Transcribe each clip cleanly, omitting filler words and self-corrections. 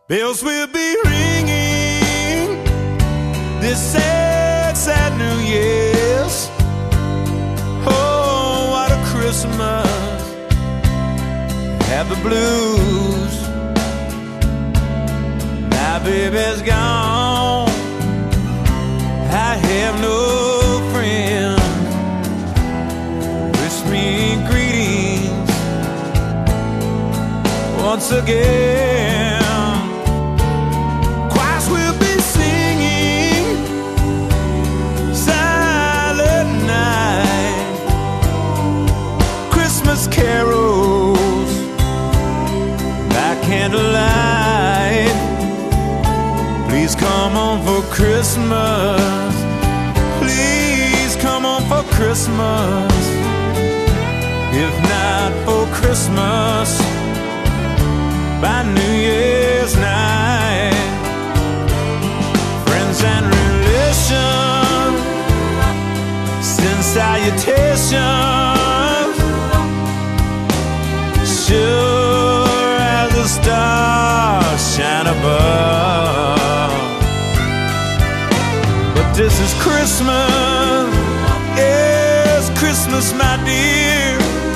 Bells will be ringing this sad, sad New Year's. Oh, what a Christmas, have the blues. My baby's gone, I have no friend. Wish me greetings once again. Choirs will be singing Silent Night, Christmas carols by candlelight. Please come on for Christmas, please come on for Christmas. If not for Christmas, by New Year's night. Friends and relations send salutations, sure as the stars shine above. But this is Christmas, yes, Christmas, my dear.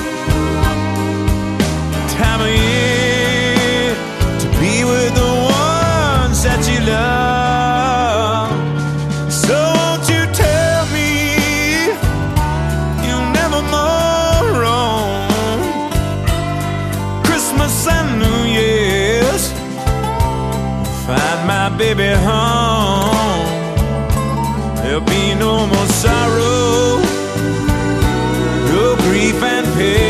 Time of year to be with the ones that you love. So won't you tell me you'll never more roam Christmas and New Year's, find my baby home. There'll be no more sorrow, no grief and pain.